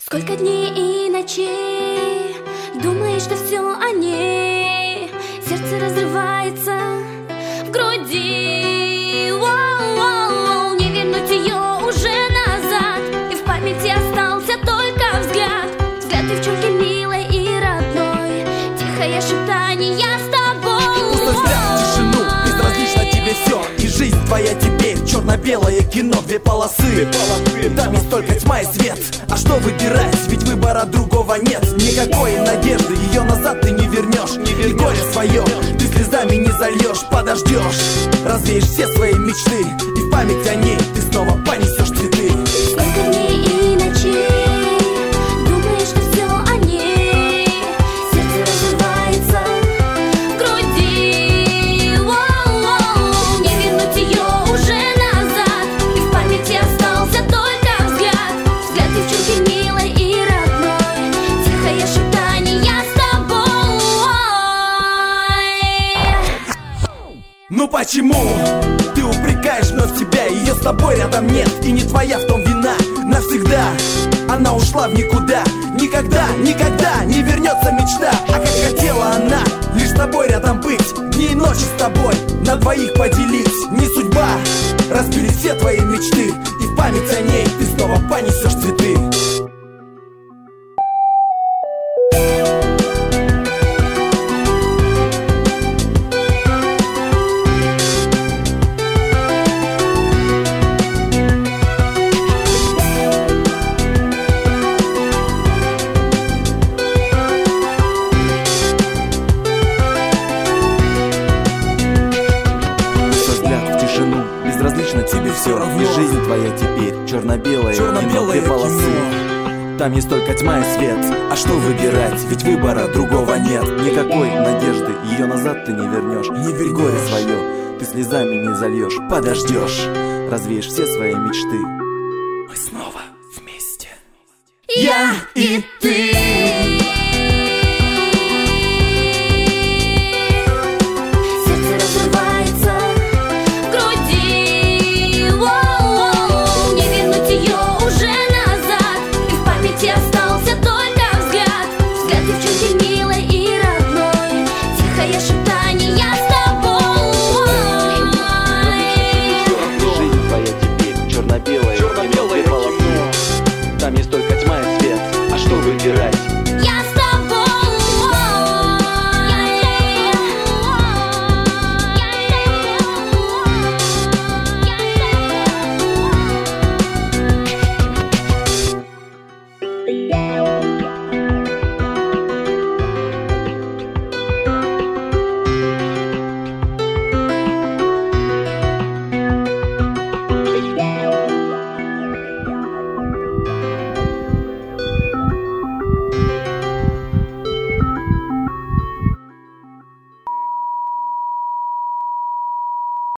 Сколько дней и ночей думаешь, что все о ней, сердце разрывается в груди. Воу-воу-воу, не вернуть ее уже назад, и в памяти остался только взгляд. Взгляд девчонки милой и родной, тихое шептание с тобой. Пустой взгляд в тишину, безразлично тебе все, и жизнь твоя теперь черно-белое кино, две полосы. Там есть только тьма и свет, а что выбирать, ведь выбора другого нет. Никакой надежды, ее назад ты не вернешь. И горе свое ты слезами не зальешь, подождешь, развеешь все свои мечты, и в память о ней ты снова понесешь цветы. Сколько дней и ночей думаешь, что все о ней, сердце разрывается в груди. Воу-воу, не вернуть ее уже назад, и в памяти остался только взгляд. Взгляд девчонки милой и родной, тихое шептание с тобой. Ну почему ты упрекаешь вновь себя? Ее с тобой рядом нет, и не твоя в том вина. Навсегда она ушла в никуда. Никогда, никогда не вернется мечта. А как хотела она лишь с тобой рядом быть, дни и ночи с тобой на двоих поделить. Не судьба разбили все твои мечты, и в память о ней ты снова понесешь цветы. Безразлично тебе все, и жизнь твоя теперь черно-белая кино, две полосы. Там есть только тьма и свет, а что выбирать, ведь выбора другого нет. Никакой надежды, ее назад ты не вернешь. И горе свое ты слезами не зальешь, подождешь, развеешь все свои мечты. Мы снова вместе, я и ты. Остался только взгляд, взгляд девчонки милой и родной, тихое шептание с тобой. Жизнь твоя теперь черно-белая кино, две полосы. Там есть только тьма и свет, а что выбирать? Я с тобой.